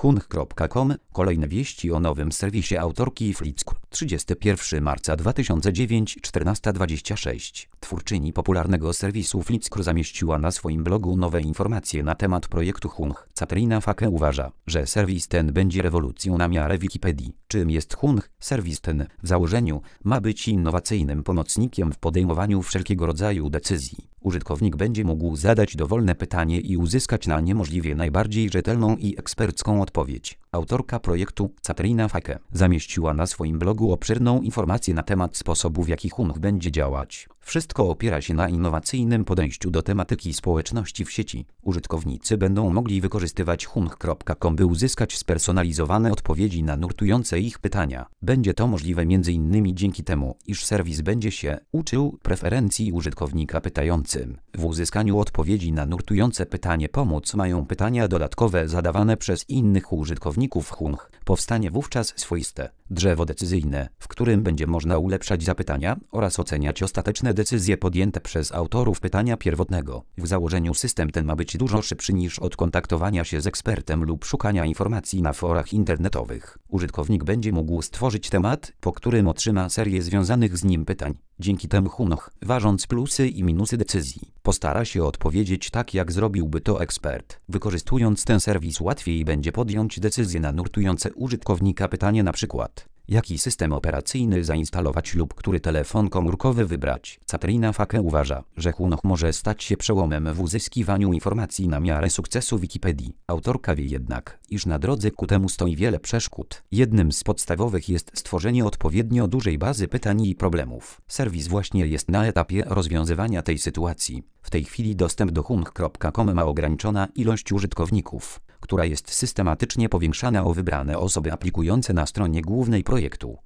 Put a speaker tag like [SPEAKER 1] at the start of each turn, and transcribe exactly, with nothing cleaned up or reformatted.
[SPEAKER 1] hunch kropka com. Kolejne wieści o nowym serwisie autorki Flickr. trzydziestego pierwszego marca dwa tysiące dziewiątego, czternasta dwadzieścia sześć. Twórczyni popularnego serwisu Flickr zamieściła na swoim blogu nowe informacje na temat projektu Hunch. Katrina Fake uważa, że serwis ten będzie rewolucją na miarę Wikipedii. Czym jest Hunch? Serwis ten, w założeniu, ma być innowacyjnym pomocnikiem w podejmowaniu wszelkiego rodzaju decyzji. Użytkownik będzie mógł zadać dowolne pytanie i uzyskać na nie możliwie najbardziej rzetelną i ekspercką odpowiedź. Autorka projektu, Katrina Fake, zamieściła na swoim blogu obszerną informację na temat sposobu, w jaki Hunch będzie działać. Wszystko opiera się na innowacyjnym podejściu do tematyki społeczności w sieci. Użytkownicy będą mogli wykorzystywać hunch kropka com, by uzyskać spersonalizowane odpowiedzi na nurtujące ich pytania. Będzie to możliwe m in dzięki temu, iż serwis będzie się uczył preferencji użytkownika pytającym. W uzyskaniu odpowiedzi na nurtujące pytanie pomóc mają pytania dodatkowe zadawane przez innych użytkowników Hunch. Powstanie wówczas swoiste drzewo decyzyjne, w którym będzie można ulepszać zapytania oraz oceniać ostateczne decyzje podjęte przez autorów pytania pierwotnego. W założeniu system ten ma być dużo szybszy niż od kontaktowania się z ekspertem lub szukania informacji na forach internetowych. Użytkownik będzie mógł stworzyć temat, po którym otrzyma serię związanych z nim pytań. Dzięki temu Hunch, ważąc plusy i minusy decyzji, postara się odpowiedzieć tak, jak zrobiłby to ekspert. Wykorzystując ten serwis łatwiej będzie podjąć decyzję na nurtujące użytkownika pytanie, na przykład jaki system operacyjny zainstalować lub który telefon komórkowy wybrać. Katrina Fake uważa, że Hunch może stać się przełomem w uzyskiwaniu informacji na miarę sukcesu Wikipedii. Autorka wie jednak, iż na drodze ku temu stoi wiele przeszkód. Jednym z podstawowych jest stworzenie odpowiednio dużej bazy pytań i problemów. Serwis właśnie jest na etapie rozwiązywania tej sytuacji. W tej chwili dostęp do hunch kropka com ma ograniczona ilość użytkowników, która jest systematycznie powiększana o wybrane osoby aplikujące na stronie głównej projektu.